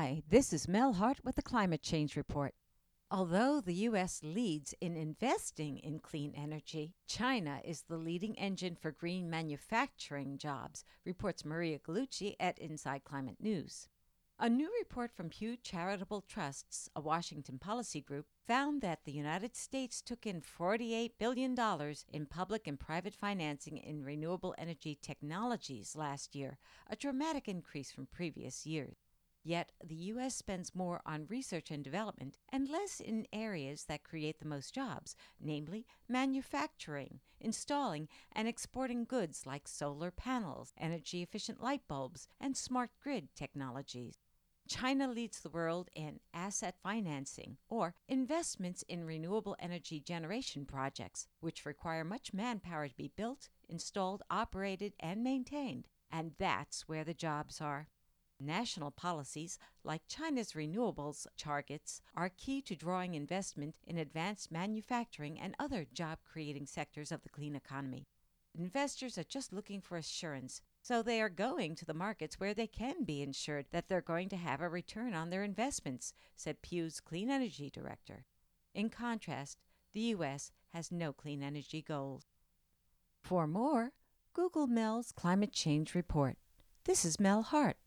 Hi, this is Mel Hart with the Climate Change Report. Although the U.S. leads in investing in clean energy, China is the leading engine for green manufacturing jobs, reports Maria Gallucci at Inside Climate News. A new report from Pew Charitable Trusts, a Washington policy group, found that the United States took in $48 billion in public and private financing in renewable energy technologies last year, a dramatic increase from previous years. Yet, the U.S. spends more on research and development and less in areas that create the most jobs, namely manufacturing, installing, and exporting goods like solar panels, energy efficient light bulbs, and smart grid technologies. China leads the world in asset financing, or investments in renewable energy generation projects, which require much manpower to be built, installed, operated, and maintained. And that's where the jobs are. National policies, like China's renewables targets, are key to drawing investment in advanced manufacturing and other job-creating sectors of the clean economy. Investors are just looking for assurance, so they are going to the markets where they can be ensured that they're going to have a return on their investments, said Pew's Clean Energy Director. In contrast, the U.S. has no clean energy goals. For more, Google Mel's Climate Change Report. This is Mel Hart.